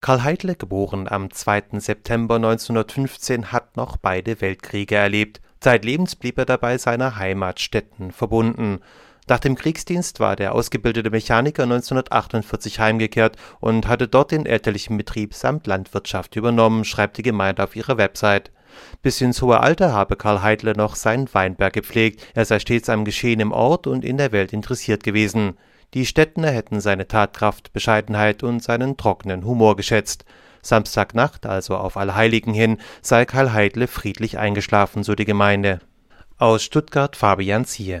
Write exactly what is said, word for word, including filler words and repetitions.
Karl Heidle, geboren am zweiten September neunzehnhundertfünfzehn, hat noch beide Weltkriege erlebt. Zeitlebens blieb er dabei seiner Heimat Stettin verbunden. Nach dem Kriegsdienst war der ausgebildete Mechaniker neunzehnhundertachtundvierzig heimgekehrt und hatte dort den elterlichen Betrieb samt Landwirtschaft übernommen, schreibt die Gemeinde auf ihrer Website. Bis ins hohe Alter habe Karl Heidle noch seinen Weinberg gepflegt, er sei stets am Geschehen im Ort und in der Welt interessiert gewesen. Die Stettiner hätten seine Tatkraft, Bescheidenheit und seinen trockenen Humor geschätzt. Samstagnacht, also auf Allerheiligen hin, sei Karl Heidle friedlich eingeschlafen, so die Gemeinde. Aus Stuttgart Fabian Ziehe.